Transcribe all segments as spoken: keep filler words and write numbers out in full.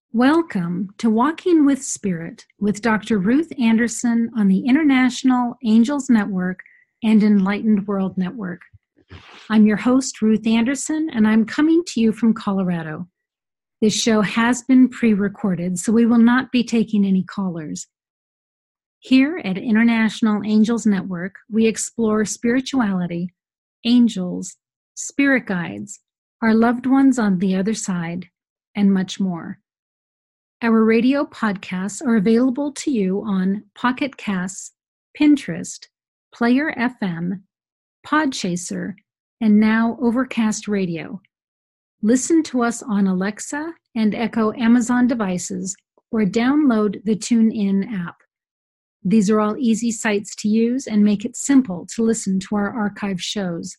Welcome to Walking with Spirit with Doctor Ruth Anderson on the International Angels Network and Enlightened World Network. I'm your host, Ruth Anderson, and I'm coming to you from Colorado. This show has been pre-recorded, so we will not be taking any callers. Here at International Angels Network, we explore spirituality, angels, spirit guides, our loved ones on the other side, and much more. Our radio podcasts are available to you on Pocket Casts, Pinterest, Player F M, Podchaser, and now Overcast Radio. Listen to us on Alexa and Echo Amazon devices or download the TuneIn app. These are all easy sites to use and make it simple to listen to our archive shows.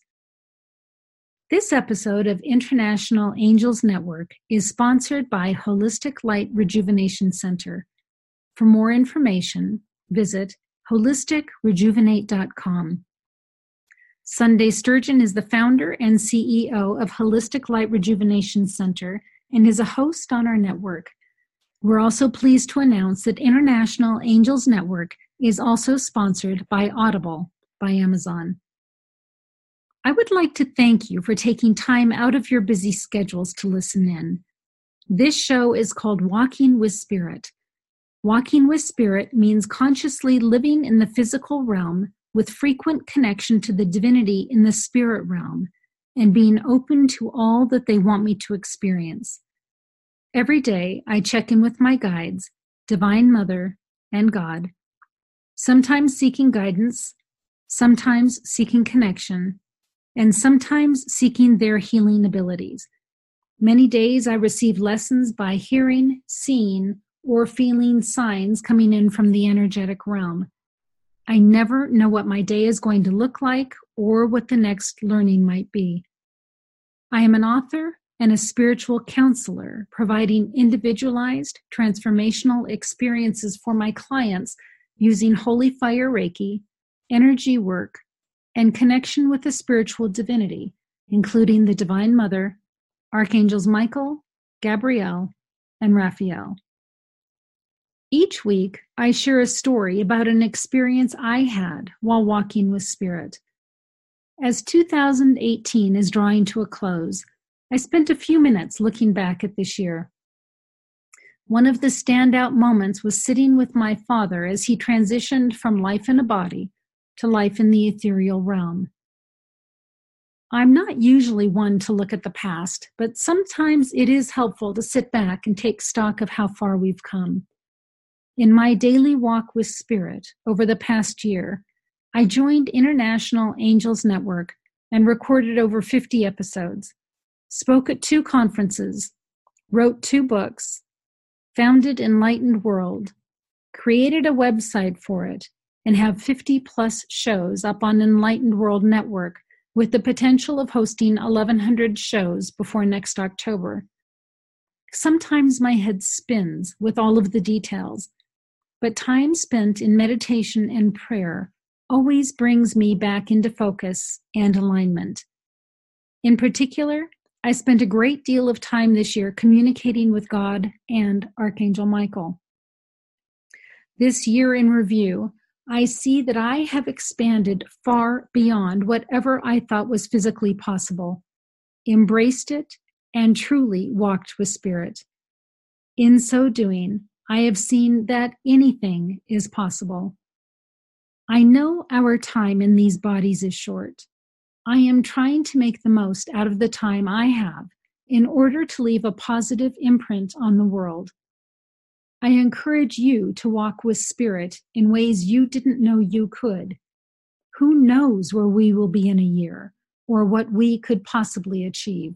This episode of International Angels Network is sponsored by Holistic Light Rejuvenation Center. For more information, visit holistic rejuvenate dot com. Sunday Sturgeon is the founder and C E O of Holistic Light Rejuvenation Center and is a host on our network. We're also pleased to announce that International Angels Network is also sponsored by Audible by Amazon. I would like to thank you for taking time out of your busy schedules to listen in. This show is called Walking with Spirit. Walking with Spirit means consciously living in the physical realm with frequent connection to the divinity in the spirit realm and being open to all that they want me to experience. Every day, I check in with my guides, Divine Mother, and God, sometimes seeking guidance, sometimes seeking connection, and sometimes seeking their healing abilities. Many days I receive lessons by hearing, seeing, or feeling signs coming in from the energetic realm. I never know what my day is going to look like or what the next learning might be. I am an author and a spiritual counselor, providing individualized, transformational experiences for my clients using Holy Fire Reiki, energy work, and connection with the spiritual divinity, including the Divine Mother, Archangels Michael, Gabriel, and Raphael. Each week, I share a story about an experience I had while walking with Spirit. As two thousand eighteen is drawing to a close, I spent a few minutes looking back at this year. One of the standout moments was sitting with my father as he transitioned from life in a body to life in the ethereal realm. I'm not usually one to look at the past, but sometimes it is helpful to sit back and take stock of how far we've come. In my daily walk with Spirit over the past year, I joined International Angels Network and recorded over fifty episodes, spoke at two conferences, wrote two books, founded Enlightened World, created a website for it, and have fifty plus shows up on Enlightened World Network with the potential of hosting eleven hundred shows before next October. Sometimes my head spins with all of the details, but time spent in meditation and prayer always brings me back into focus and alignment. In particular, I spent a great deal of time this year communicating with God and Archangel Michael. This year in review, I see that I have expanded far beyond whatever I thought was physically possible, embraced it, and truly walked with Spirit. In so doing, I have seen that anything is possible. I know our time in these bodies is short. I am trying to make the most out of the time I have in order to leave a positive imprint on the world. I encourage you to walk with Spirit in ways you didn't know you could. Who knows where we will be in a year or what we could possibly achieve?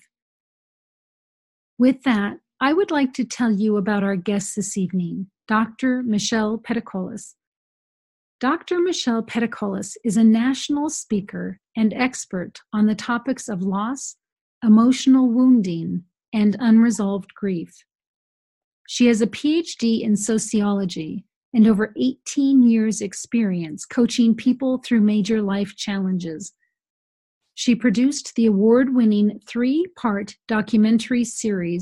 With that, I would like to tell you about our guest this evening, Doctor Michelle Peticolas. Doctor Michelle Peticolas is a national speaker and expert on the topics of loss, emotional wounding, and unresolved grief. She has a P H D in sociology and over eighteen years experience coaching people through major life challenges. She produced the award-winning three-part documentary series,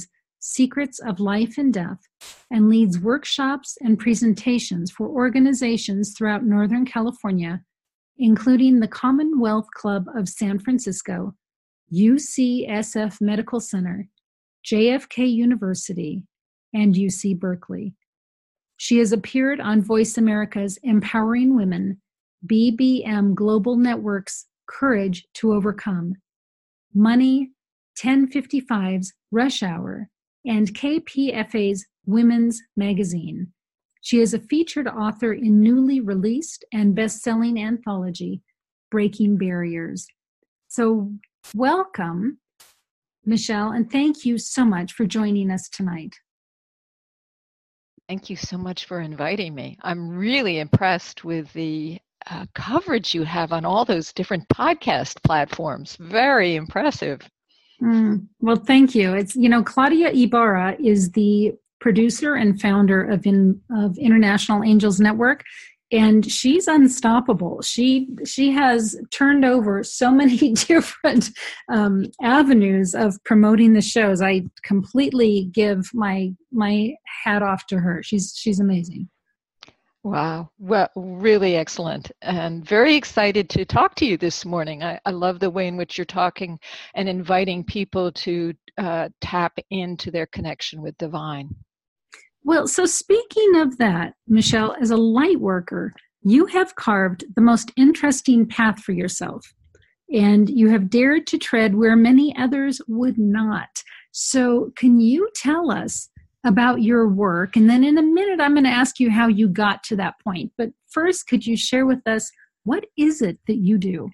Secrets of Life and Death, and leads workshops and presentations for organizations throughout Northern California, including the Commonwealth Club of San Francisco, U C S F Medical Center, J F K University, and U C Berkeley. She has appeared on Voice America's Empowering Women, B B M Global Network's Courage to Overcome, Money, ten fifty-five's Rush Hour, and K P F A's Women's Magazine. She is a featured author in newly released and best-selling anthology, Breaking Barriers. So welcome, Michelle, and thank you so much for joining us tonight. Thank you so much for inviting me. I'm really impressed with the uh, coverage you have on all those different podcast platforms. Very impressive. Mm, well, thank you. It's, you know, Claudia Ibarra is the producer and founder of, in, of International Angels Network, and she's unstoppable. She she has turned over so many different um, avenues of promoting the shows. I completely give my my hat off to her. She's she's amazing. Wow. Well, really excellent, and very excited to talk to you this morning. I, I love the way in which you're talking and inviting people to uh, tap into their connection with divine. Well, so speaking of that, Michelle, as a light worker, you have carved the most interesting path for yourself, and you have dared to tread where many others would not. So can you tell us about your work? And then in a minute, I'm going to ask you how you got to that point. But first, could you share with us, what is it that you do?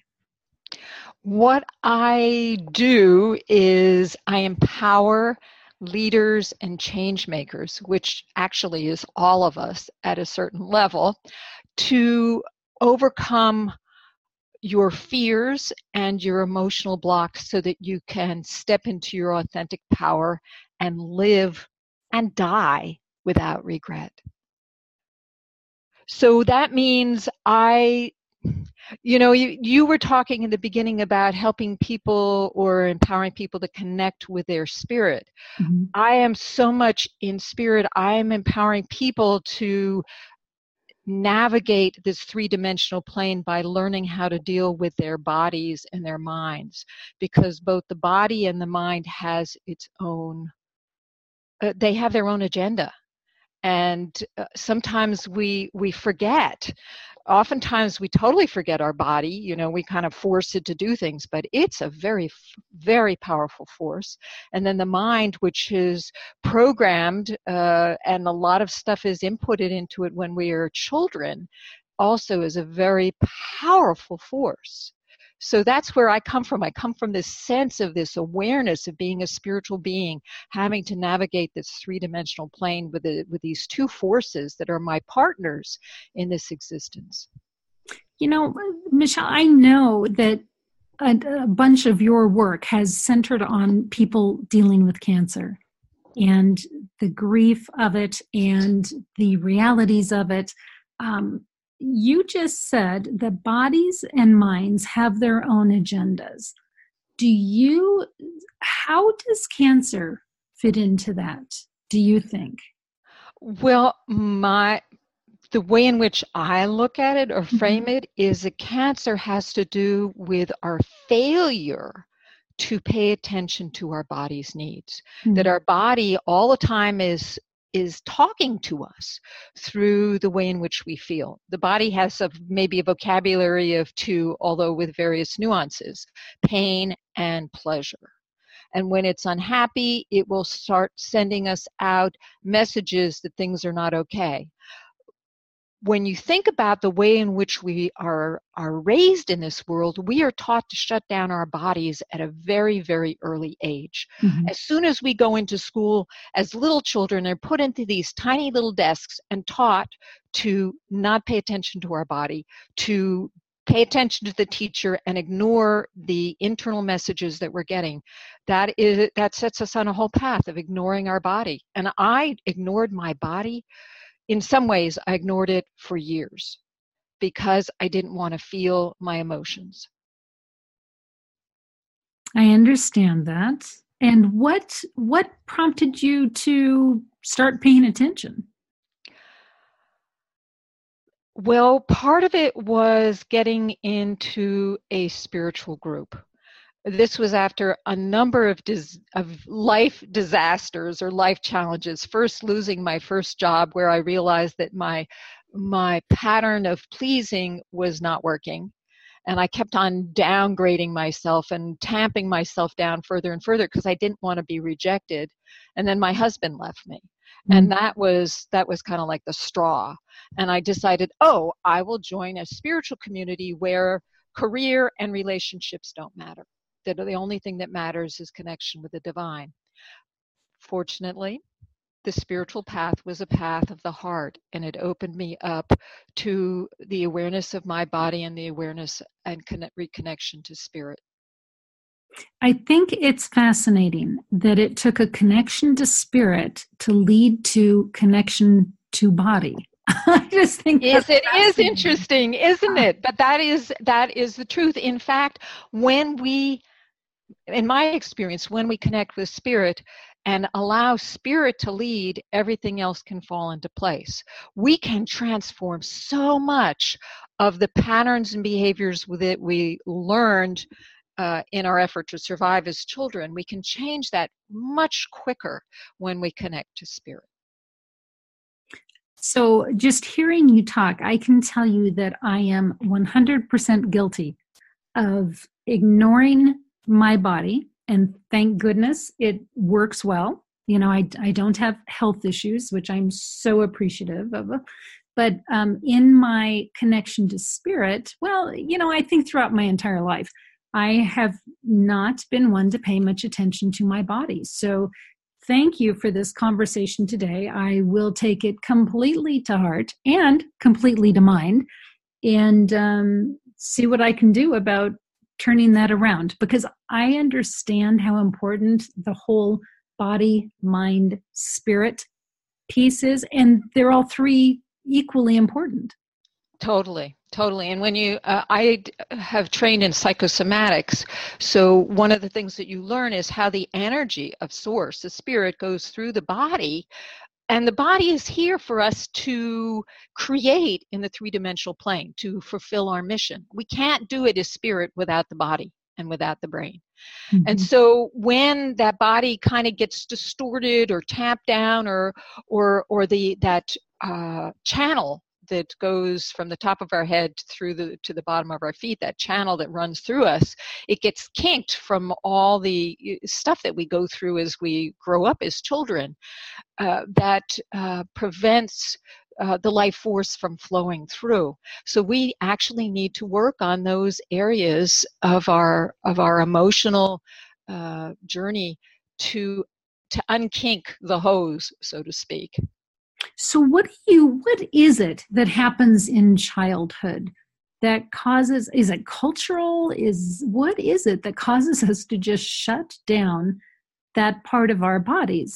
What I do is I empower leaders and change makers, which actually is all of us at a certain level, to overcome your fears and your emotional blocks so that you can step into your authentic power and live and die without regret. So that means I You know, you, you were talking in the beginning about helping people or empowering people to connect with their spirit. Mm-hmm. I am so much in spirit. I am empowering people to navigate this three-dimensional plane by learning how to deal with their bodies and their minds, because both the body and the mind has its own, uh, they have their own agenda. And uh, sometimes we we forget. Oftentimes we totally forget our body. You know, we kind of force it to do things, but it's a very, very powerful force. And then the mind, which is programmed, uh, and a lot of stuff is inputted into it when we are children, also is a very powerful force. So that's where I come from. I come from this sense of this awareness of being a spiritual being, having to navigate this three-dimensional plane with the, with these two forces that are my partners in this existence. You know, Michelle, I know that a, a bunch of your work has centered on people dealing with cancer and the grief of it and the realities of it. Um, You just said that bodies and minds have their own agendas. Do you, how does cancer fit into that, do you think? Well, my, the way in which I look at it or frame mm-hmm. it is that cancer has to do with our failure to pay attention to our body's needs. Mm-hmm. That our body all the time is is talking to us through the way in which we feel. The body has a, maybe a vocabulary of two, although with various nuances, pain and pleasure. And when it's unhappy, it will start sending us out messages that things are not okay. When you think about the way in which we are, are raised in this world, we are taught to shut down our bodies at a very, very early age. Mm-hmm. As soon as we go into school as little children, they're put into these tiny little desks and taught to not pay attention to our body, to pay attention to the teacher and ignore the internal messages that we're getting. That is, that sets us on a whole path of ignoring our body. And I ignored my body. In some ways, I ignored it for years because I didn't want to feel my emotions. I understand that. And what what prompted you to start paying attention? Well, part of it was getting into a spiritual group. This was after a number of dis- of life disasters or life challenges. First, losing my first job, where I realized that my my pattern of pleasing was not working. And I kept on downgrading myself and tamping myself down further and further because I didn't want to be rejected. And then my husband left me. Mm-hmm. And that was that was kind of like the straw. And I decided, oh, I will join a spiritual community where career and relationships don't matter. That the only thing that matters is connection with the divine. Fortunately, the spiritual path was a path of the heart, and it opened me up to the awareness of my body and the awareness and connect, reconnection to spirit. I think it's fascinating that it took a connection to spirit to lead to connection to body. I just think yes, it is interesting, isn't it? But that is that is the truth. In fact, when we, in my experience, when we connect with spirit and allow spirit to lead, everything else can fall into place. We can transform so much of the patterns and behaviors that we learned uh, in our effort to survive as children. We can change that much quicker when we connect to spirit. So just hearing you talk, I can tell you that I am one hundred percent guilty of ignoring my body. And thank goodness it works well. You know, I, I don't have health issues, which I'm so appreciative of. But um, in my connection to spirit, well, you know, I think throughout my entire life, I have not been one to pay much attention to my body. So thank you for this conversation today. I will take it completely to heart and completely to mind and um, see what I can do about turning that around, because I understand how important the whole body, mind, spirit piece is, and they're all three equally important. Totally, totally. And when you, uh, I have trained in psychosomatics, so one of the things that you learn is how the energy of source, the spirit, goes through the body. And the body is here for us to create in the three-dimensional plane, to fulfill our mission. We can't do it as spirit without the body and without the brain. Mm-hmm. And so when that body kind of gets distorted or tamped down, or or or the that uh, channel that goes from the top of our head through the to the bottom of our feet, that channel that runs through us, it gets kinked from all the stuff that we go through as we grow up as children, uh, that uh, prevents uh, the life force from flowing through. So we actually need to work on those areas of our of our emotional uh, journey to to unkink the hose, so to speak. So what do you, what is it that happens in childhood that causes, is it cultural? Is, what is it that causes us to just shut down that part of our bodies?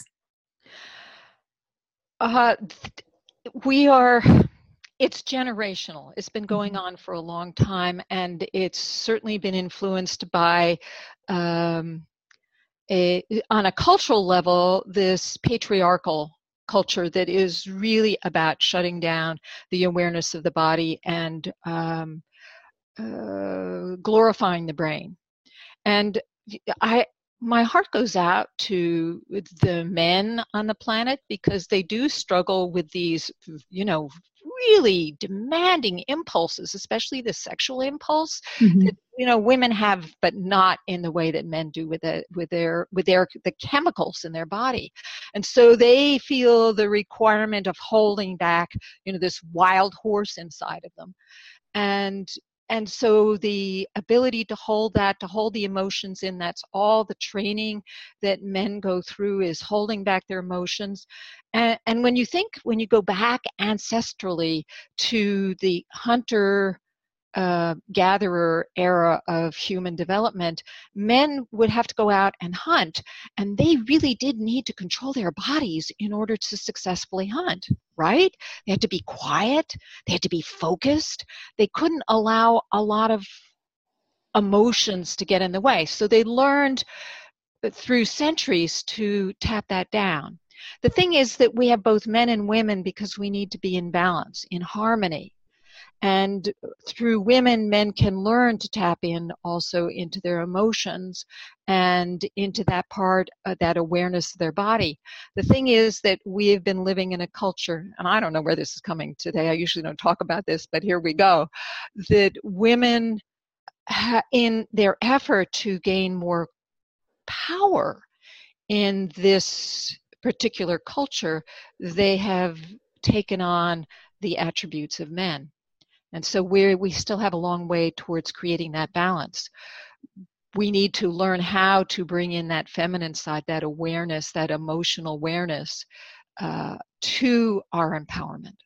Uh, we are, it's generational. It's been going on for a long time, and it's certainly been influenced by, um, a, on a cultural level, this patriarchal culture that is really about shutting down the awareness of the body and um, uh, glorifying the brain. And I, my heart goes out to the men on the planet, because they do struggle with these, you know, really demanding impulses, especially the sexual impulse mm-hmm. that, you know, women have, but not in the way that men do with the, with their with their the chemicals in their body. And so they feel the requirement of holding back, you know, this wild horse inside of them. And And so the ability to hold that, to hold the emotions in, that's all the training that men go through, is holding back their emotions. And, and when you think, when you go back ancestrally to the hunter uh, gatherer era of human development, men would have to go out and hunt, and they really did need to control their bodies in order to successfully hunt, right? They had to be quiet, they had to be focused, they couldn't allow a lot of emotions to get in the way. So they learned through centuries to tap that down. The thing is that we have both men and women because we need to be in balance, in harmony. And through women, men can learn to tap in also into their emotions and into that part, uh, that awareness of their body. The thing is that we have been living in a culture, and I don't know where this is coming today. I usually don't talk about this, but here we go, that women, ha- in their effort to gain more power in this particular culture, they have taken on the attributes of men. And so we we still have a long way towards creating that balance. We need to learn how to bring in that feminine side, that awareness, that emotional awareness uh, to our empowerment.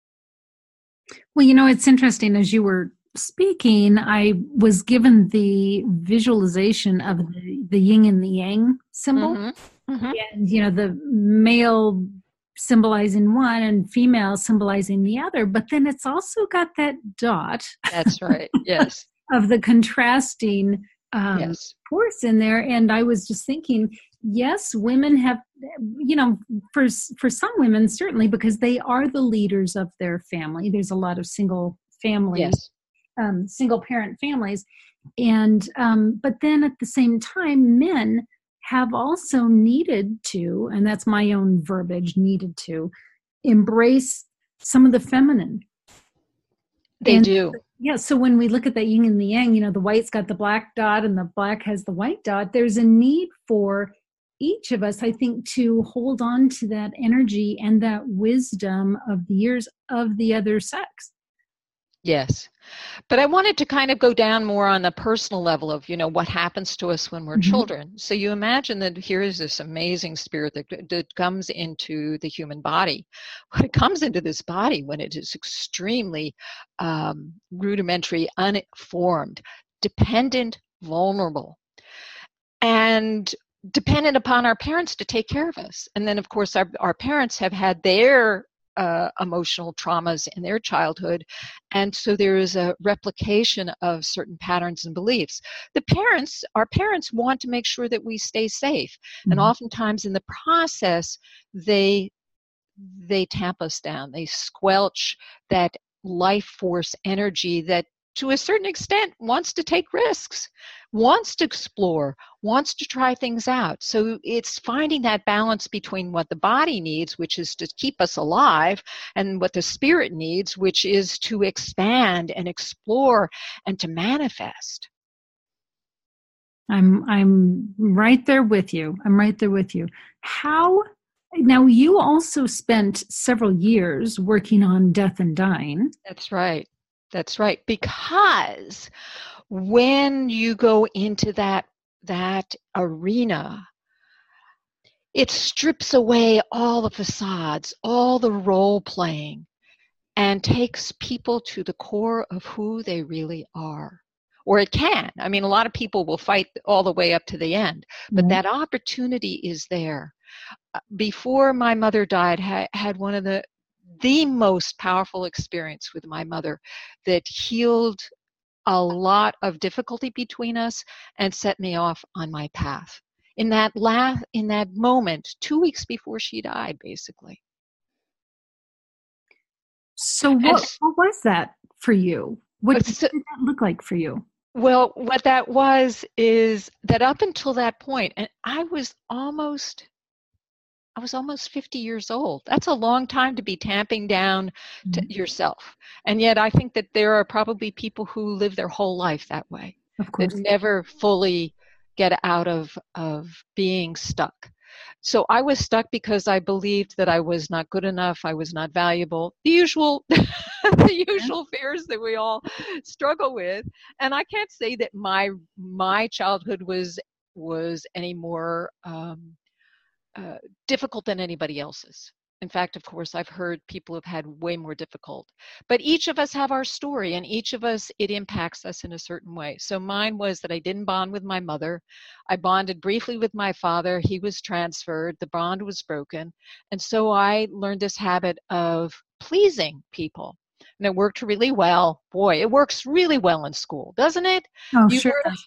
Well, you know, it's interesting. As you were speaking, I was given the visualization of the, the yin and the yang symbol. Mm-hmm. Mm-hmm. And, you know, the male symbolizing one and female symbolizing the other, but then it's also got that dot. That's right. Yes. of the contrasting um, yes. force in there. And I was just thinking, yes, women have, you know, for for some women certainly, because they are the leaders of their family. There's a lot of single families, yes. um, single parent families, and um, but then at the same time, men have also needed to, and that's my own verbiage, needed to embrace some of the feminine. They and, do. Yeah, so when we look at that yin and the yang, you know, the white's got the black dot and the black has the white dot, there's a need for each of us, I think, to hold on to that energy and that wisdom of the years of the other sex. Yes. But I wanted to kind of go down more on the personal level of, you know, what happens to us when we're mm-hmm. children. So you imagine that here is this amazing spirit that, that comes into the human body. When it comes into this body, when it is extremely um, rudimentary, unformed, dependent, vulnerable, and dependent upon our parents to take care of us. And then, of course, our, our parents have had their Uh, emotional traumas in their childhood, and so there is a replication of certain patterns and beliefs. The parents, our parents, want to make sure that we stay safe, mm-hmm. and oftentimes in the process, they they tamp us down. They squelch that life force energy that, to a certain extent, wants to take risks, wants to explore, wants to try things out. So it's finding that balance between what the body needs, which is to keep us alive, and what the spirit needs, which is to expand and explore and to manifest. I'm I'm right there with you. I'm right there with you. How now you also spent several years working on death and dying. That's right. That's right. Because when you go into that that arena, it strips away all the facades, all the role playing, and takes people to the core of who they really are. Or it can. I mean, a lot of people will fight all the way up to the end, but mm-hmm. that opportunity is there. Before my mother died, I had one of the the most powerful experience with my mother that healed a lot of difficulty between us and set me off on my path. In that la- in that moment, two weeks before she died, basically. So what, and, what was that for you? What so, did that look like for you? Well, what that was is that up until that point, and I was almost I was almost fifty years old. That's a long time to be tamping down to mm-hmm. yourself. And yet I think that there are probably people who live their whole life that way. Of course. That never fully get out of, of being stuck. So I was stuck because I believed that I was not good enough. I was not valuable. The usual, the usual fears that we all struggle with. And I can't say that my, my childhood was, was any more, um, Uh, difficult than anybody else's. In fact, of course, I've heard people have had way more difficult. But each of us have our story, and each of us, it impacts us in a certain way. So mine was that I didn't bond with my mother. I bonded briefly with my father. He was transferred. The bond was broken. And so I learned this habit of pleasing people. And it worked really well. Boy, it works really well in school, doesn't it? Oh, you sure. learn,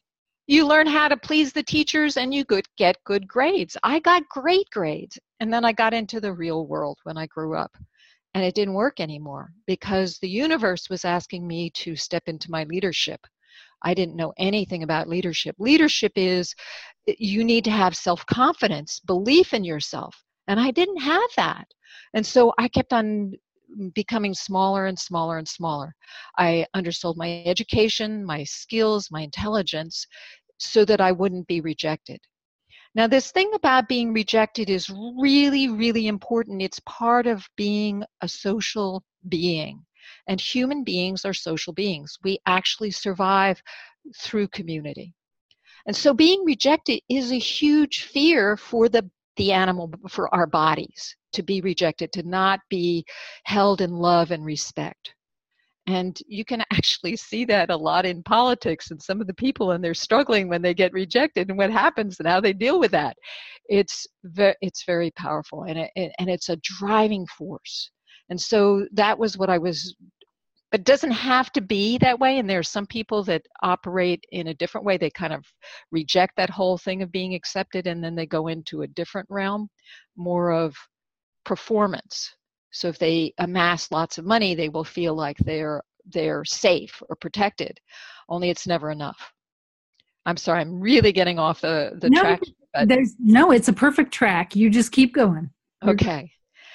you learn how to please the teachers and you good, get good grades. I got great grades. And then I got into the real world when I grew up. And it didn't work anymore because the universe was asking me to step into my leadership. I didn't know anything about leadership. Leadership is you need to have self-confidence, belief in yourself. And I didn't have that. And so I kept on becoming smaller and smaller and smaller. I undersold my education, my skills, my intelligence, so that I wouldn't be rejected. Now, this thing about being rejected is really, really important. It's part of being a social being. And human beings are social beings. We actually survive through community. And so being rejected is a huge fear for the, the animal, for our bodies, to be rejected, to not be held in love and respect. And you can actually see that a lot in politics and some of the people, and they're struggling when they get rejected and what happens and how they deal with that. It's very, it's very powerful, and it, and it's a driving force. And so that was what I was, but it doesn't have to be that way. And there are some people that operate in a different way. They kind of reject that whole thing of being accepted, and then they go into a different realm, more of performance. So if they amass lots of money, they will feel like they're they're safe or protected, only it's never enough. I'm sorry, I'm really getting off the, the no, track. But... There's, no, it's a perfect track. You just keep going. Okay.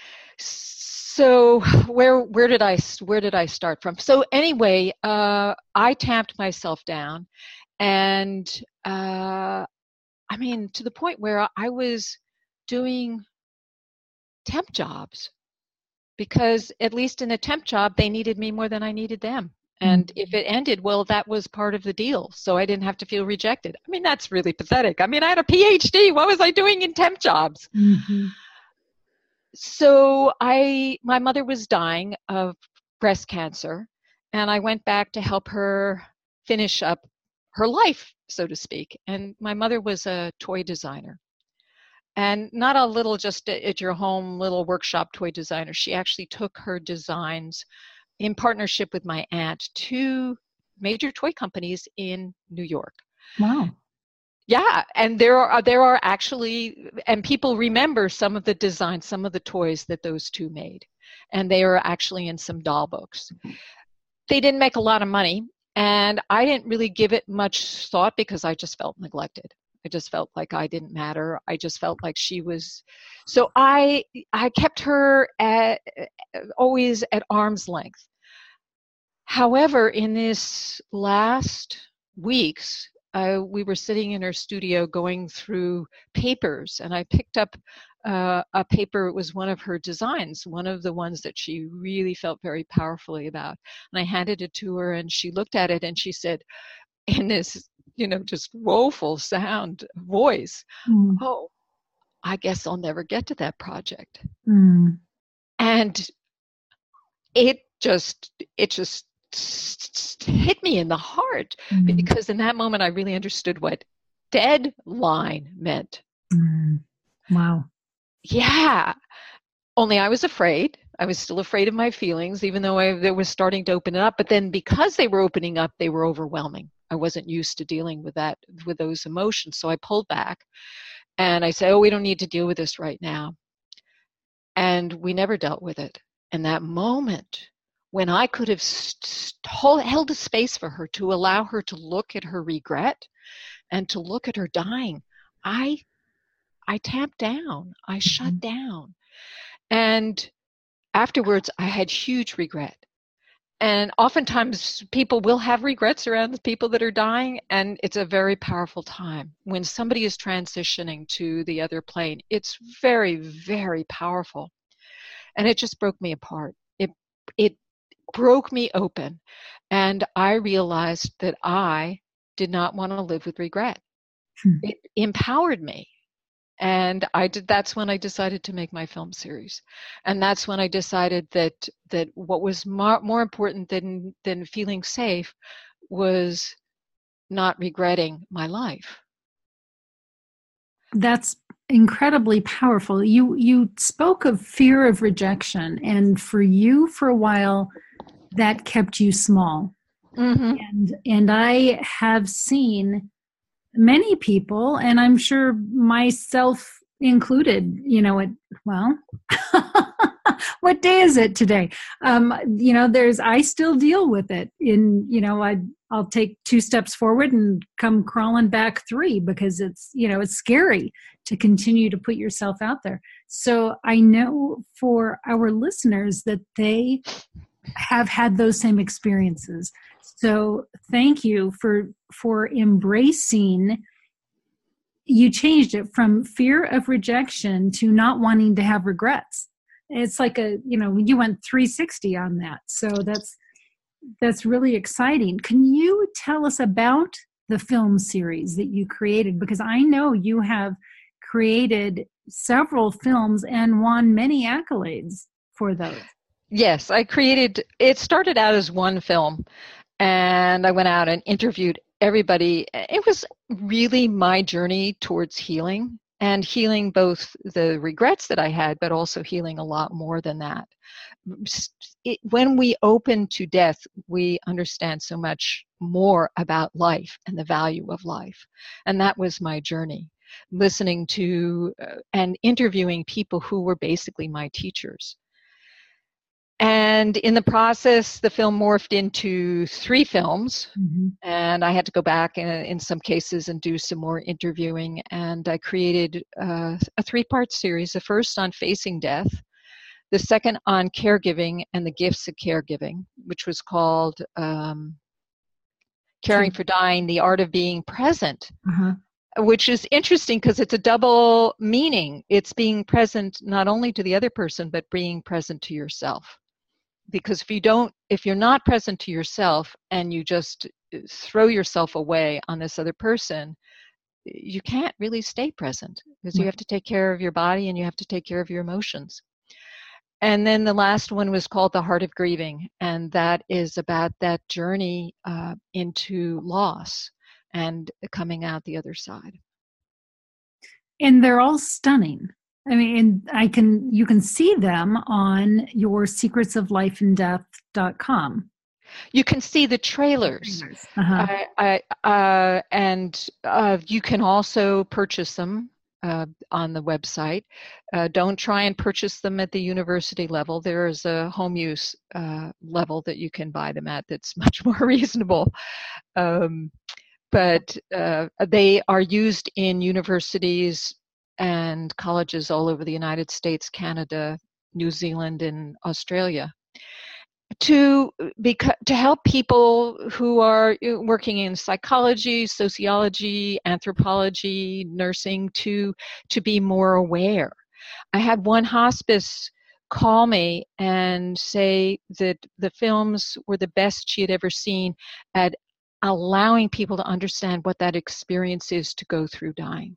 So where where did I where did I start from? So anyway, uh, I tamped myself down, and uh, I mean to the point where I was doing temp jobs, because at least in a temp job they needed me more than I needed them. And mm-hmm. if it ended, well, that was part of the deal, so I didn't have to feel rejected. I mean, that's really pathetic. I mean, I had a P H D. What was I doing in temp jobs? Mm-hmm. So I, my mother was dying of breast cancer, and I went back to help her finish up her life, so to speak. And my mother was a toy designer, and not a little just at your home little workshop toy designer. She actually took her designs in partnership with my aunt to major toy companies in New York. Wow. Yeah, and there are there are actually, and people remember some of the designs, some of the toys that those two made, and they are actually in some doll books. They didn't make a lot of money, and I didn't really give it much thought because I just felt neglected. I just felt like I didn't matter. I just felt like she was, so I I kept her at, always at arm's length. However, in this last weeks, Uh, we were sitting in her studio going through papers, and I picked up uh, a paper. It was one of her designs, one of the ones that she really felt very powerfully about. And I handed it to her, and she looked at it, and she said, in this, you know, just woeful sound voice, mm. "Oh, I guess I'll never get to that project." Mm. And it just, it just, hit me in the heart, mm. because in that moment I really understood what deadline meant. Mm. Wow. Yeah. Only I was afraid. I was still afraid of my feelings, even though I they was starting to open it up. But then because they were opening up, they were overwhelming. I wasn't used to dealing with that, with those emotions. So I pulled back and I said, "Oh, we don't need to deal with this right now." And we never dealt with it. And that moment, when I could have st- st- held a space for her to allow her to look at her regret and to look at her dying, I I tamped down. I mm-hmm. shut down. And afterwards, I had huge regret. And oftentimes, people will have regrets around the people that are dying, and it's a very powerful time. When somebody is transitioning to the other plane, it's very, very powerful. And it just broke me apart. It it broke me open, and I realized that I did not want to live with regret. Hmm. It empowered me, and I did. That's when I decided to make my film series, and that's when I decided that that what was more, more important than than feeling safe was not regretting my life. That's incredibly powerful. You you spoke of fear of rejection, and for you, for a while, that kept you small. Mm-hmm. And and I have seen many people, and I'm sure myself included, you know, it, well, what day is it today? Um, you know, there's, I still deal with it in, you know, I, I'll take two steps forward and come crawling back three because it's, you know, it's scary to continue to put yourself out there. So I know for our listeners that they have had those same experiences. So thank you for, for embracing. You changed it from fear of rejection to not wanting to have regrets. It's like a, you know, you went three sixty on that. So that's, that's really exciting. Can you tell us about the film series that you created? Because I know you have created several films and won many accolades for those. Yes, I created, it started out as one film, and I went out and interviewed everybody. It was really my journey towards healing, and healing both the regrets that I had, but also healing a lot more than that. It, when we open to death, we understand so much more about life and the value of life. And that was my journey, listening to uh, and interviewing people who were basically my teachers. And in the process, the film morphed into three films, mm-hmm. and I had to go back in, in some cases and do some more interviewing. And I created uh, a three-part series, the first on facing death, the second on caregiving and the gifts of caregiving, which was called um, Caring for Dying, the Art of Being Present, uh-huh. which is interesting because it's a double meaning. It's being present not only to the other person, but being present to yourself. Because if you don't, if you're not present to yourself and you just throw yourself away on this other person, you can't really stay present because you have to take care of your body and you have to take care of your emotions. And then the last one was called The Heart of Grieving, and that is about that journey uh, into loss and coming out the other side. And they're all stunning. I mean, and I can, you can see them on your secrets of life and death dot com. You can see the trailers. Uh-huh. I, I, uh, and uh, you can also purchase them uh, on the website. Uh, don't try and purchase them at the university level. There is a home use uh, level that you can buy them at that's much more reasonable. Um, but uh, they are used in universities and colleges all over the United States, Canada, New Zealand, and Australia, to beca- to help people who are working in psychology, sociology, anthropology, nursing, to to be more aware. I had one hospice call me and say that the films were the best she had ever seen at allowing people to understand what that experience is to go through dying.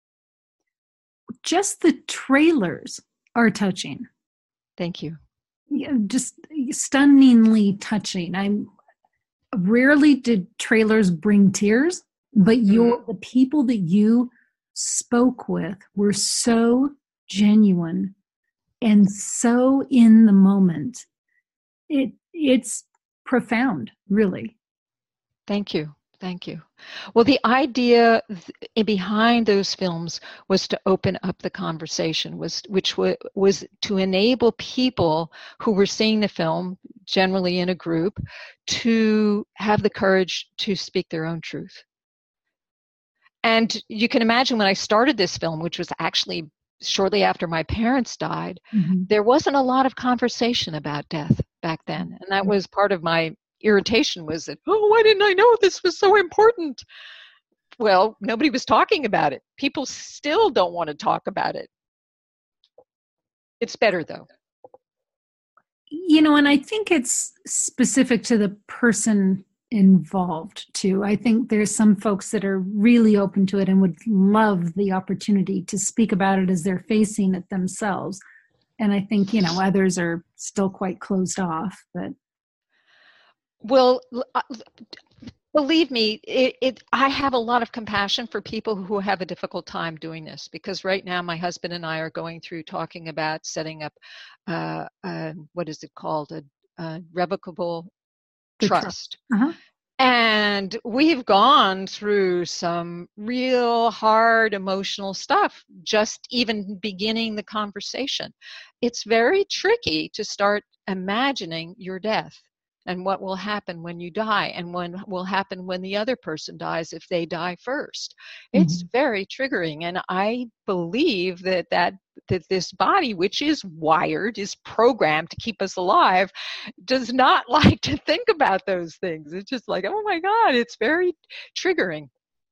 Just the trailers are touching. Thank you. Yeah, just stunningly touching. I rarely did trailers bring tears, but your mm. the people that you spoke with were so genuine and so in the moment. It it's profound, really. Thank you. Thank you. Well, the idea th- behind those films was to open up the conversation, was which w- was to enable people who were seeing the film, generally in a group, to have the courage to speak their own truth. And you can imagine when I started this film, which was actually shortly after my parents died, mm-hmm. there wasn't a lot of conversation about death back then. And that was part of my irritation, was that, oh, why didn't I know this was so important? Well, nobody was talking about it. People still don't want to talk about it. It's better, though. You know, and I think it's specific to the person involved, too. I think there's some folks that are really open to it and would love the opportunity to speak about it as they're facing it themselves. And I think, you know, others are still quite closed off, but Well, believe me, it, it, I have a lot of compassion for people who have a difficult time doing this, because right now my husband and I are going through talking about setting up, uh, uh, what is it called, a, a revocable the trust. trust. Uh-huh. And we've gone through some real hard emotional stuff, just even beginning the conversation. It's very tricky to start imagining your death and what will happen when you die and what will happen when the other person dies if they die first. It's Mhm. very triggering. And I believe that, that that this body, which is wired, is programmed to keep us alive, does not like to think about those things. It's just like, oh my God, it's very triggering.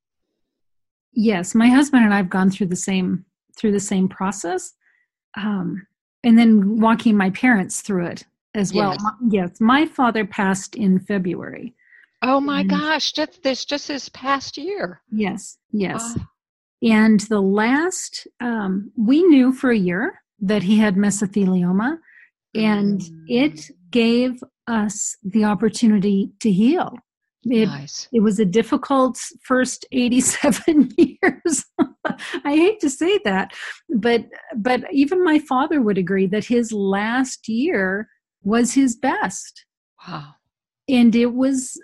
Yes, my husband and I have gone through the same through the same process, um, and then walking my parents through it as well. Yes. My, yes, my father passed in February. Oh my And gosh, just this just this past year. yes, yes. Oh, And the last, um, we knew for a year that he had mesothelioma, and it mm, gave us the opportunity to heal. It, nice. it was a difficult first eighty-seven years. I hate to say that, but but even my father would agree that his last year was his best. Wow. And it was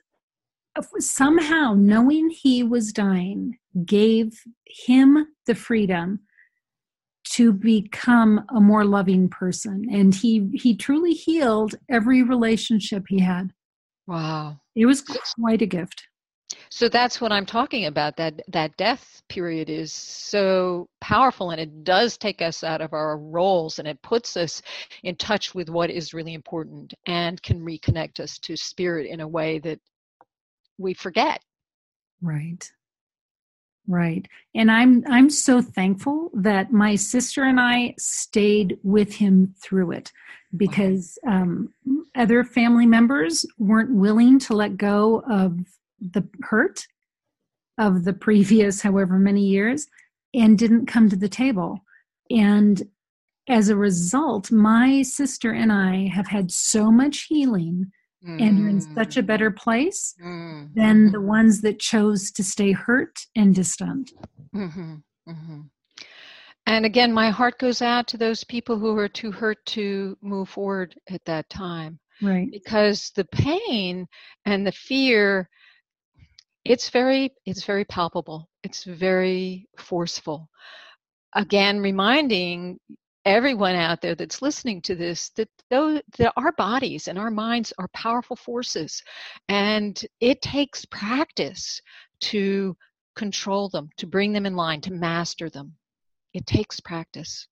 somehow knowing he was dying gave him the freedom to become a more loving person. And he he truly healed every relationship he had. Wow. It was quite a gift. So that's what I'm talking about. That that death period is so powerful, and it does take us out of our roles, and it puts us in touch with what is really important and can reconnect us to spirit in a way that we forget. Right. Right. And I'm I'm so thankful that my sister and I stayed with him through it, because um, other family members weren't willing to let go of the hurt of the previous however many years and didn't come to the table. And as a result, my sister and I have had so much healing and are in such a better place Mm, than mhm, the ones that chose to stay hurt and distant. mhm, mhm. And again, my heart goes out to those people who are too hurt to move forward at that time, Right. because the pain and the fear, it's very it's very palpable. It's very forceful. Again, reminding everyone out there that's listening to this that though that our bodies and our minds are powerful forces, and it takes practice to control them, to bring them in line, to master them. It takes practice.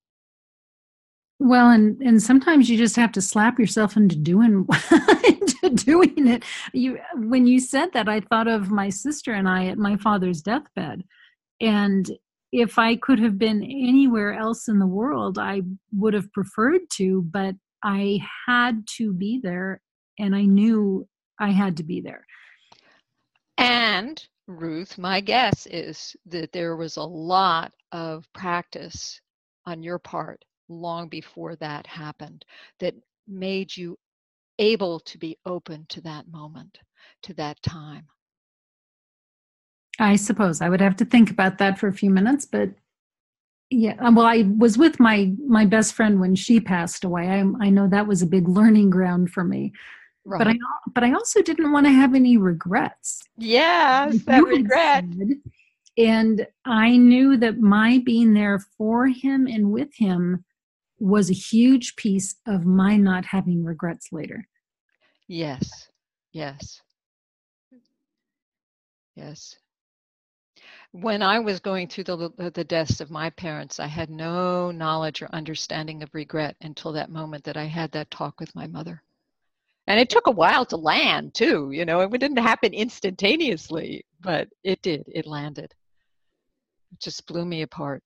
Well, and and sometimes you just have to slap yourself into doing into doing it. You when you said that, I thought of my sister and I at my father's deathbed. And if I could have been anywhere else in the world, I would have preferred to, but I had to be there, and I knew I had to be there. And Ruth, my guess is that there was a lot of practice on your part long before that happened that made you able to be open to that moment, to that time. I suppose I would have to think about that for a few minutes, but yeah, well, I was with my my best friend when she passed away. I I know that was a big learning ground for me. But I Right. but I also didn't want to have any regrets. Yes, Like that you had regret. said, and I knew that my being there for him and with him was a huge piece of my not having regrets later. Yes. Yes. Yes. When I was going through the the deaths of my parents, I had no knowledge or understanding of regret until that moment that I had that talk with my mother. And it took a while to land too, you know, it didn't happen instantaneously, but it did. It landed. It just blew me apart.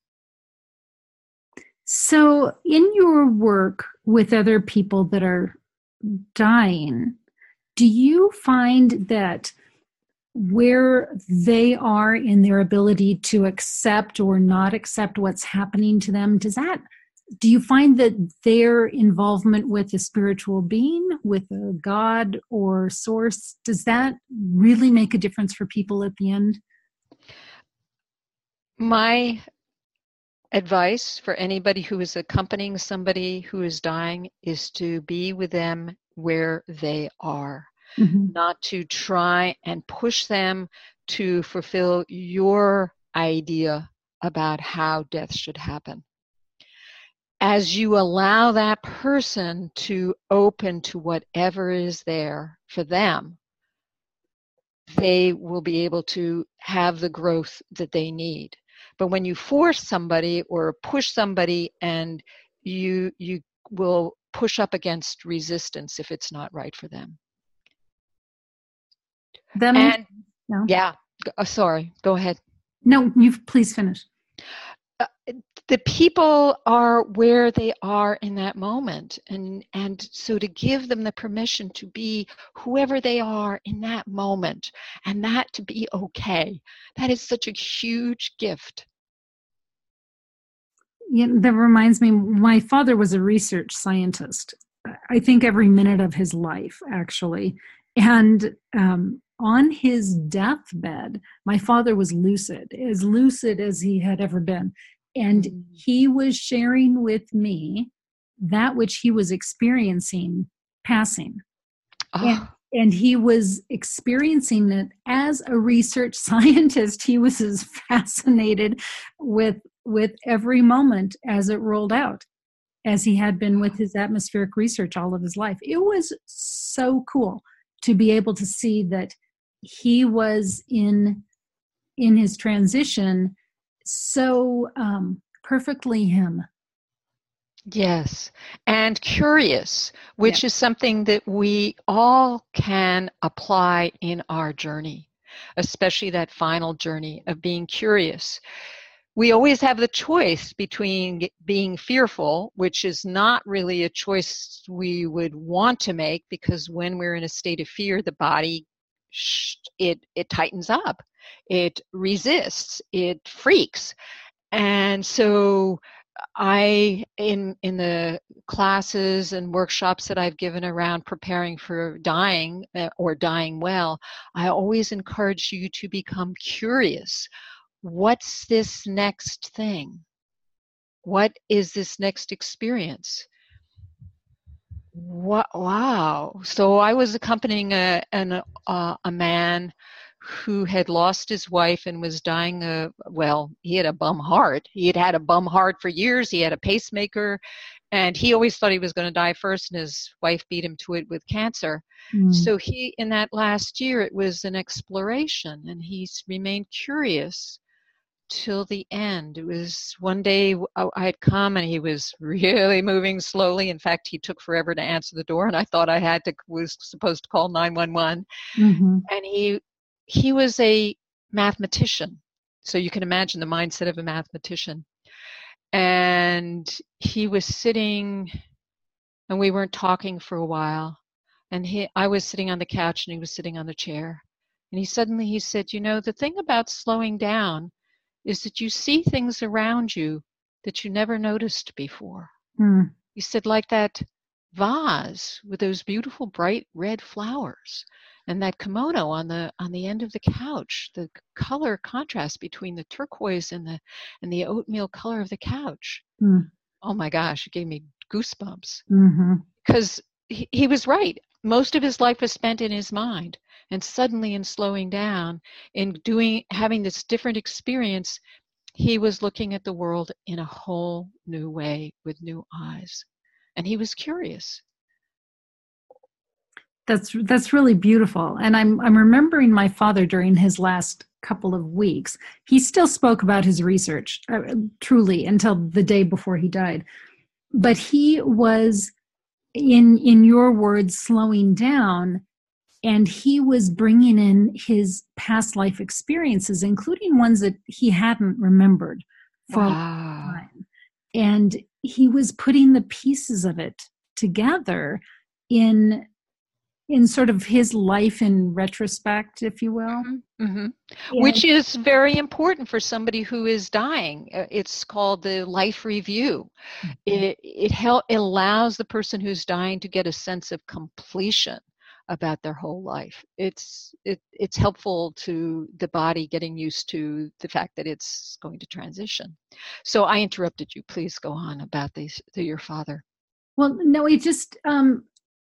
So, in your work with other people that are dying, do you find that where they are in their ability to accept or not accept what's happening to them, does that do you find that their involvement with a spiritual being, with a God or source, does that really make a difference for people at the end? My advice for anybody who is accompanying somebody who is dying is to be with them where they are. Mm-hmm. not to try and push them to fulfill your idea about how death should happen. As you allow that person to open to whatever is there for them, they will be able to have the growth that they need. But when you force somebody or push somebody, and you you will push up against resistance if it's not right for them. That makes, and no. yeah, oh, sorry, go ahead. No, you please finish. Uh, the people are where they are in that moment, and and so to give them the permission to be whoever they are in that moment, and that to be okay, that is such a huge gift. Yeah, that reminds me, my father was a research scientist, I think every minute of his life, actually. And um, on his deathbed, my father was lucid, as lucid as he had ever been. And mm. he was sharing with me that which he was experiencing passing. Oh. And, and he was experiencing it as a research scientist. He was as fascinated with with every moment as it rolled out as he had been with his atmospheric research all of his life. It was so cool to be able to see that he was in in his transition so um, perfectly him. Yes, and curious, which yeah. is something that we all can apply in our journey, especially that final journey of being curious. We always have the choice between being fearful, which is not really a choice we would want to make, because when we're in a state of fear, the body, it, it tightens up, it resists, it freaks. And so I, in, in the classes and workshops that I've given around preparing for dying or dying well, I always encourage you to become curious. What's this next thing? What is this next experience? What, wow. So I was accompanying a, an, uh, a man who had lost his wife and was dying of, well, he had a bum heart. He had had a bum heart for years. He had a pacemaker, and he always thought he was going to die first, and his wife beat him to it with cancer. Mm. So he, in that last year, it was an exploration, and he's remained curious till the end. It was one day I had come and he was really moving slowly. In fact, he took forever to answer the door, and I thought I had to, was supposed to call nine one one. Mm-hmm. And he, he was a mathematician. So you can imagine the mindset of a mathematician. And he was sitting, and we weren't talking for a while. And he, I was sitting on the couch and he was sitting on the chair. And he suddenly, he said, you know, the thing about slowing down is that you see things around you that you never noticed before. Mm. He said, like that vase with those beautiful bright red flowers, and that kimono on the on the end of the couch, the color contrast between the turquoise and the and the oatmeal color of the couch. Mm. Oh my gosh, it gave me goosebumps. Mm-hmm. Because he, he was right. Most of his life was spent in his mind. And suddenly, in slowing down, in doing, having this different experience, he was looking at the world in a whole new way with new eyes, and he was curious. That's that's really beautiful. And I'm I'm remembering my father during his last couple of weeks. He still spoke about his research, uh, truly, until the day before he died. But he was, in in your words, slowing down. And he was bringing in his past life experiences, including ones that he hadn't remembered for wow. a long time. And he was putting the pieces of it together in in sort of his life in retrospect, if you will. Mm-hmm. Mm-hmm. Which is very important for somebody who is dying. It's called the life review. Mm-hmm. It it, help, it allows the person who's dying to get a sense of completion about their whole life. It's it it's helpful to the body getting used to the fact that it's going to transition. So I interrupted you. Please go on about these to your father. Well, no, it just um,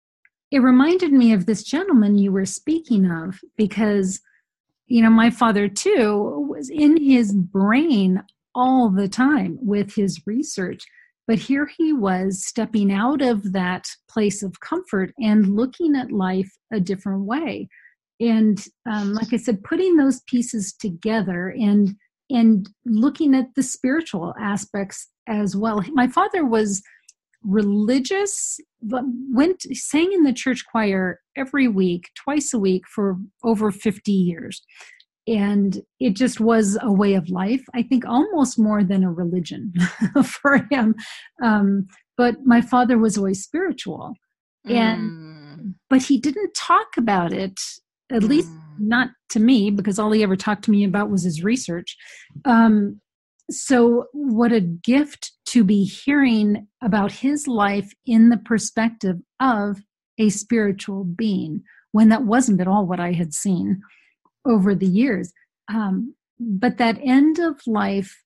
it reminded me of this gentleman you were speaking of, because, you know, my father too was in his brain all the time with his research. But here he was stepping out of that place of comfort and looking at life a different way. And um, like I said, putting those pieces together and and looking at the spiritual aspects as well. My father was religious, but went sang in the church choir every week, twice a week for over fifty years. And it just was a way of life, I think almost more than a religion for him. Um, but my father was always spiritual. And mm. But he didn't talk about it, at mm. least not to me, because all he ever talked to me about was his research. Um, so what a gift to be hearing about his life in the perspective of a spiritual being, when that wasn't at all what I had seen over the years. Um, but that end of life,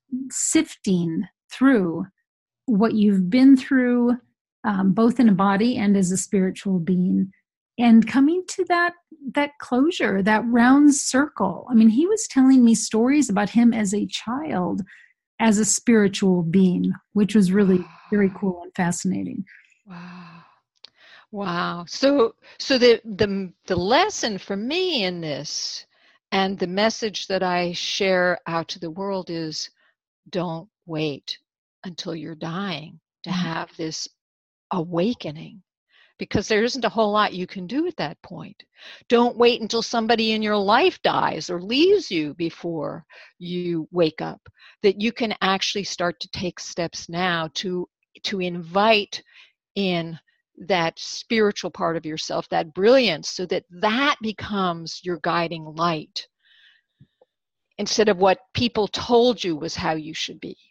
sifting through what you've been through, um, both in a body and as a spiritual being, and coming to that that closure, that round circle. I mean, he was telling me stories about him as a child, as a spiritual being, which was really very cool and fascinating. Wow. Wow. So so the the the lesson for me in this, and the message that I share out to the world, is don't wait until you're dying to have this awakening, because there isn't a whole lot you can do at that point. Don't wait until somebody in your life dies or leaves you before you wake up. That you can actually start to take steps now to to invite in that spiritual part of yourself, that brilliance, so that that becomes your guiding light instead of what people told you was how you should be.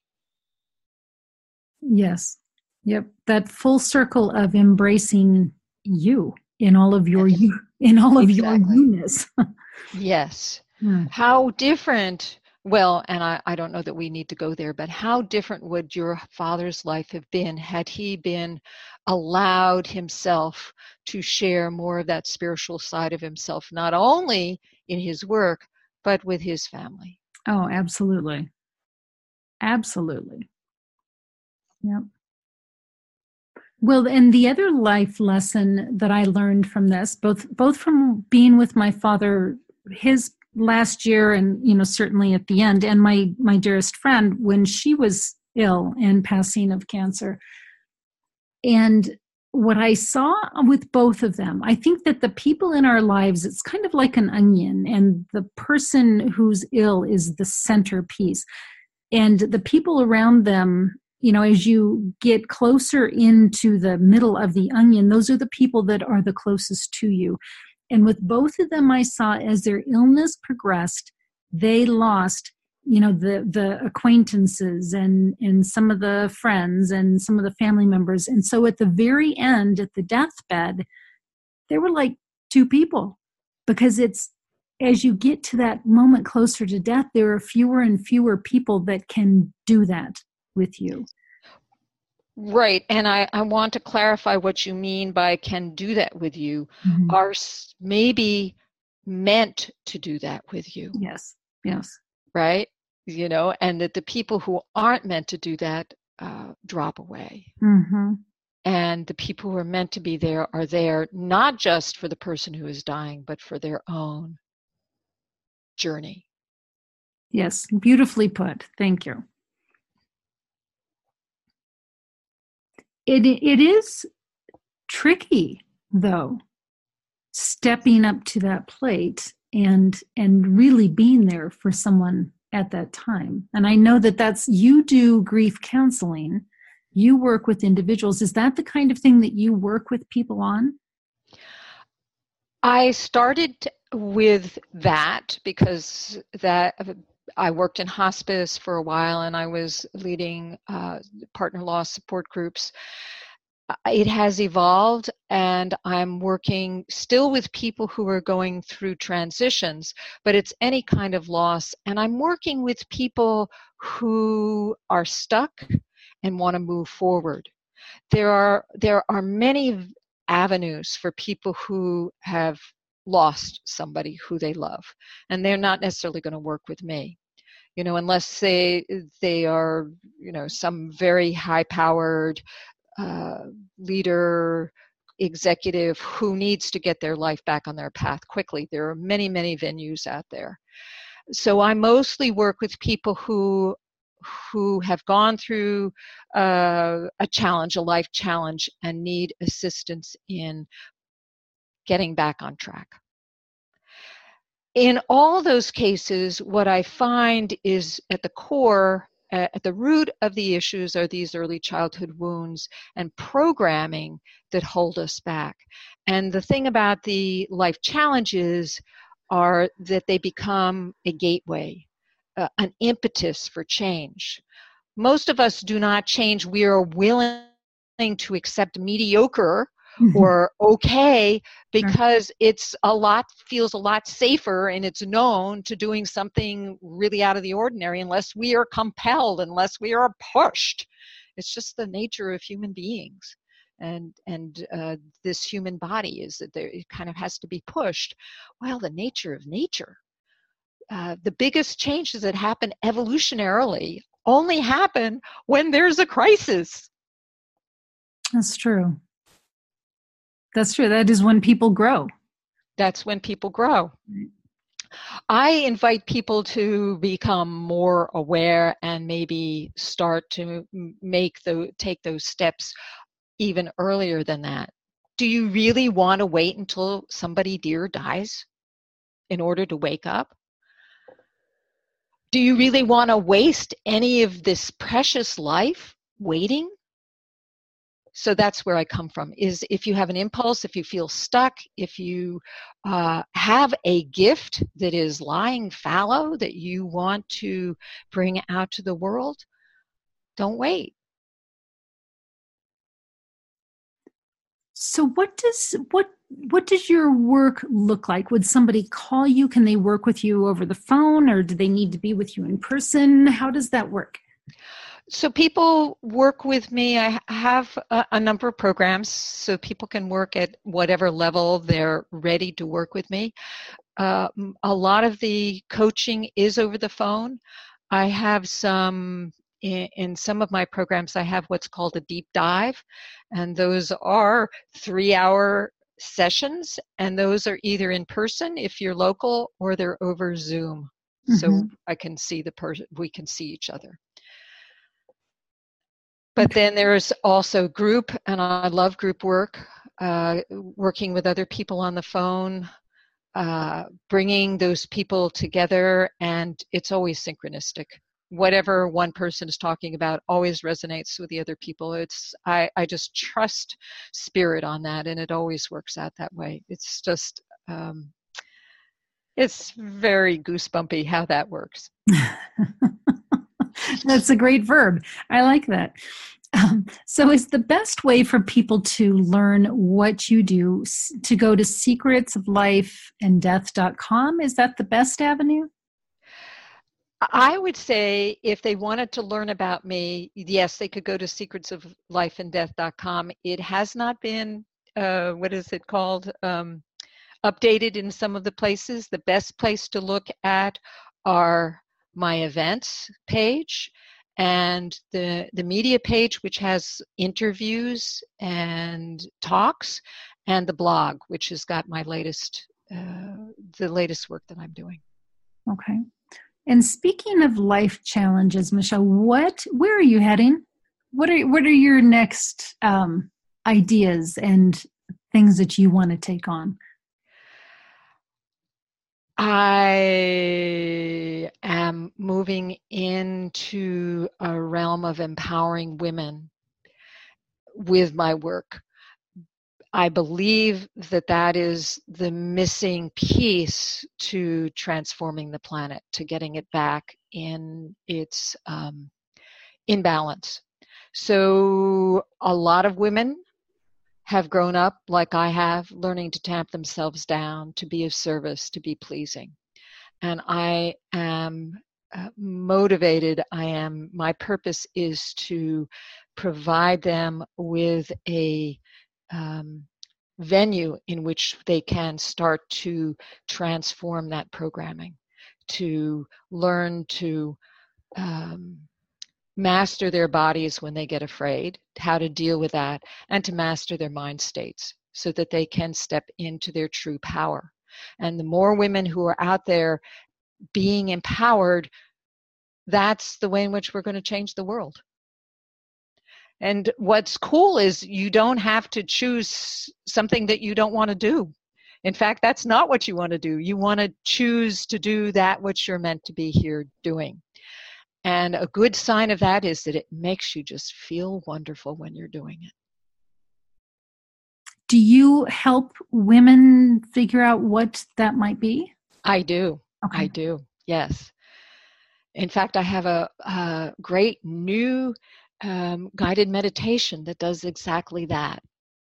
Yes. Yep. That full circle of embracing you in all of your Yes. you, in all of Exactly. your you-ness. Yes. Hmm. How different, well, and I, I don't know that we need to go there, but how different would your father's life have been had he been allowed himself to share more of that spiritual side of himself, not only in his work, but with his family? Oh, absolutely. Absolutely. Yep. Well, and the other life lesson that I learned from this, both both from being with my father, his last year, and you know certainly at the end, and my my dearest friend when she was ill and passing of cancer, and what I saw with both of them, I think that the people in our lives, it's kind of like an onion, and the person who's ill is the centerpiece, and the people around them, you know, as you get closer into the middle of the onion, those are the people that are the closest to you. And with both of them, I saw as their illness progressed, they lost, you know, the the acquaintances and, and some of the friends and some of the family members. And so at the very end, at the deathbed, they were like two people, because it's, as you get to that moment closer to death, there are fewer and fewer people that can do that with you. Right. And I, I want to clarify what you mean by can do that with you. Mm-hmm. Are maybe meant to do that with you. Yes. Yes. Right. You know, and that the people who aren't meant to do that uh, drop away. Mm-hmm. And the people who are meant to be there are there not just for the person who is dying, but for their own journey. Yes. Beautifully put. Thank you. It it is tricky, though, stepping up to that plate and and really being there for someone at that time. And I know that that's, you do grief counseling, you work with individuals. Is that the kind of thing that you work with people on? I started with that because that I worked in hospice for a while, and I was leading uh, partner loss support groups. It has evolved, and I'm working still with people who are going through transitions, but it's any kind of loss. And I'm working with people who are stuck and want to move forward. There are there are many avenues for people who have lost somebody who they love, and they're not necessarily going to work with me, you know, unless they they are, you know, some very high-powered uh, leader, executive who needs to get their life back on their path quickly. There are many, many venues out there. So I mostly work with people who who have gone through uh, a challenge, a life challenge, and need assistance in getting back on track. In all those cases, what I find is at the core, uh, at the root of the issues are these early childhood wounds and programming that hold us back. And the thing about the life challenges are that they become a gateway, uh, an impetus for change. Most of us do not change. We are willing to accept mediocre or okay because it's a lot, feels a lot safer, and it's known to doing something really out of the ordinary unless we are compelled, unless we are pushed. It's just the nature of human beings. And and uh, this human body is that there, it kind of has to be pushed. Well, the nature of nature. Uh, the biggest changes that happen evolutionarily only happen when there's a crisis. That's true. That's true. That is when people grow. That's when people grow. I invite people to become more aware and maybe start to make the take those steps even earlier than that. Do you really want to wait until somebody dear dies in order to wake up? Do you really want to waste any of this precious life waiting? So that's where I come from, is if you have an impulse, if you feel stuck, if you uh, have a gift that is lying fallow that you want to bring out to the world, don't wait. So what does what what does your work look like? Would somebody call you? Can they work with you over the phone, or do they need to be with you in person? How does that work? So people work with me. I have a, a number of programs, so people can work at whatever level they're ready to work with me. Uh, a lot of the coaching is over the phone. I have some, in, in some of my programs, I have what's called a deep dive, and those are three-hour sessions, and those are either in person if you're local, or they're over Zoom. Mm-hmm. So I can see the person, we can see each other. But then there's also group, and I love group work, uh, working with other people on the phone, uh, bringing those people together, and it's always synchronistic. Whatever one person is talking about always resonates with the other people. It's I, I just trust spirit on that, and it always works out that way. It's just, um, it's very goosebumpy how that works. That's a great verb. I like that. Um, so is the best way for people to learn what you do to go to secrets of life and death dot com? Is that the best avenue? I would say if they wanted to learn about me, yes, they could go to secrets of life and death dot com. It has not been, uh, what is it called, um, updated in some of the places. The best place to look at are my events page and the the media page, which has interviews and talks, and the blog, which has got my latest uh, the latest work that I'm doing. Okay. And speaking of life challenges, Michelle, what where are you heading? What are what are your next um, ideas and things that you want to take on? I am moving into a realm of empowering women with my work. I believe that that is the missing piece to transforming the planet, to getting it back in its um, in balance. So a lot of women have grown up like I have, learning to tamp themselves down, to be of service, to be pleasing. And I am uh, motivated. I am, my purpose is to provide them with a, um, venue in which they can start to transform that programming, to learn to um, master their bodies when they get afraid, how to deal with that, and to master their mind states so that they can step into their true power. And the more women who are out there being empowered, that's the way in which we're going to change the world. And what's cool is you don't have to choose something that you don't want to do. In fact, that's not what you want to do. You want to choose to do that which you're meant to be here doing. And a good sign of that is that it makes you just feel wonderful when you're doing it. Do you help women figure out what that might be? I do. Okay. I do. Yes. In fact, I have a, a great new um, guided meditation that does exactly that.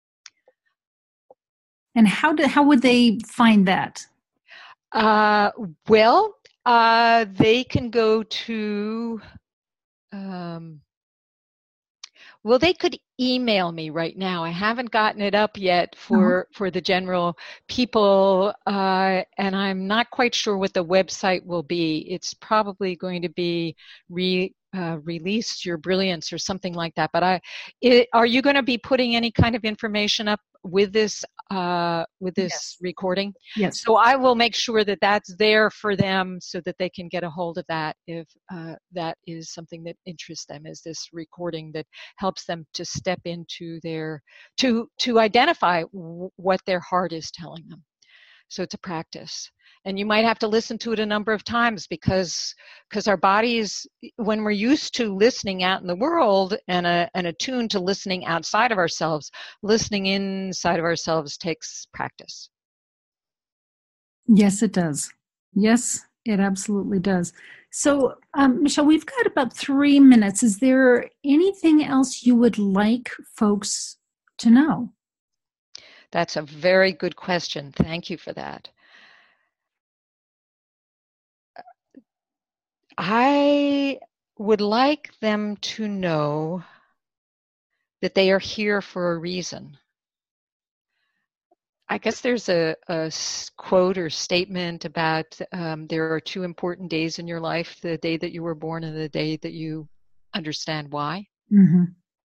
And how do how would they find that? Uh, well, uh, they can go to. Um, Well, they could email me right now. I haven't gotten it up yet for, uh-huh. for the general people, uh, and I'm not quite sure what the website will be. It's probably going to be re, uh, Release Your Brilliance or something like that. But I, it, are you going to be putting any kind of information up with this uh, with this yes. recording? Yes. So I will make sure that that's there for them so that they can get a hold of that if uh, that is something that interests them, is this recording that helps them to step into their, to, to identify w- what their heart is telling them. So it's a practice. And you might have to listen to it a number of times because because our bodies, when we're used to listening out in the world and, a, and attuned to listening outside of ourselves, listening inside of ourselves takes practice. Yes, it does. Yes, it absolutely does. So, um, Michelle, we've got about three minutes. Is there anything else you would like folks to know? That's a very good question. Thank you for that. I would like them to know that they are here for a reason. I guess there's a, a quote or statement about um, there are two important days in your life, the day that you were born and the day that you understand why. Mm-hmm.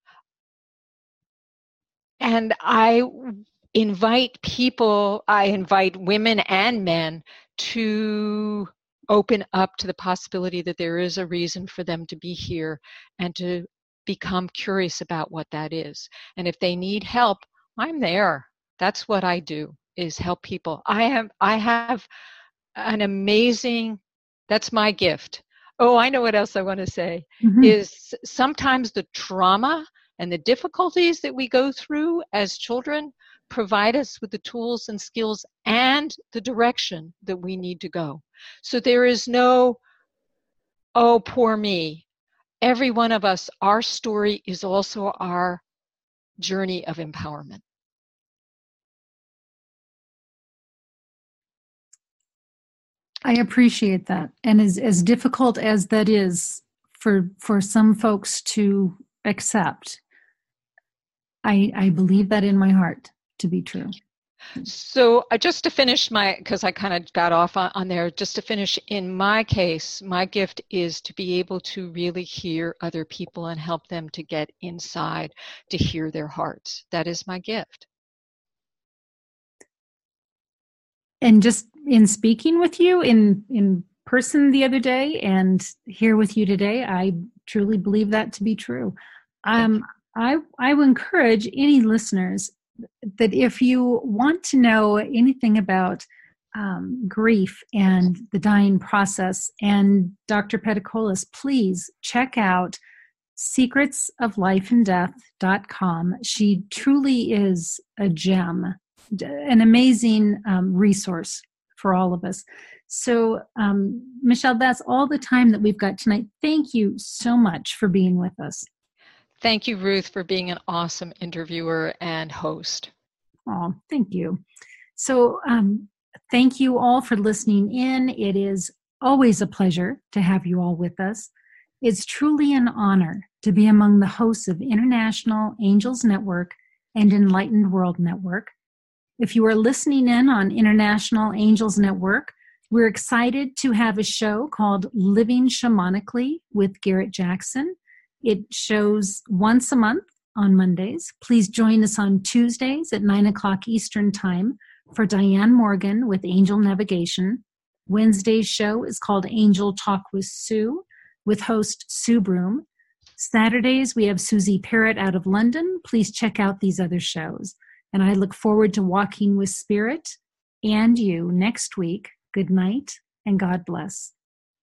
And I invite people, I invite women and men to open up to the possibility that there is a reason for them to be here and to become curious about what that is. And if they need help, I'm there. That's what I do, is help people. I have, I have an amazing, that's my gift. Oh, I know what else I want to say, mm-hmm. is sometimes the trauma and the difficulties that we go through as children provide us with the tools and skills and the direction that we need to go. So there is no, oh, poor me. Every one of us, our story is also our journey of empowerment. I appreciate that. And as, as difficult as that is for for some folks to accept, I, I believe that in my heart to be true. So uh, just to finish my, because I kind of got off on, on there, just to finish, in my case, my gift is to be able to really hear other people and help them to get inside, to hear their hearts. That is my gift. And just in speaking with you in, in person the other day and here with you today, I truly believe that to be true. Um, I, I would encourage any listeners that if you want to know anything about um, grief and the dying process and Doctor Peticolas, please check out secrets of life and death dot com. She truly is a gem, an amazing um, resource for all of us. So, um, Michelle, that's all the time that we've got tonight. Thank you so much for being with us. Thank you, Ruth, for being an awesome interviewer and host. Oh, thank you. So um, thank you all for listening in. It is always a pleasure to have you all with us. It's truly an honor to be among the hosts of International Angels Network and Enlightened World Network. If you are listening in on International Angels Network, we're excited to have a show called Living Shamanically with Garrett Jackson. It shows once a month on Mondays. Please join us on Tuesdays at nine o'clock Eastern Time for Diane Morgan with Angel Navigation. Wednesday's show is called Angel Talk with Sue, with host Sue Broom. Saturdays, we have Susie Parrott out of London. Please check out these other shows. And I look forward to walking with Spirit and you next week. Good night and God bless.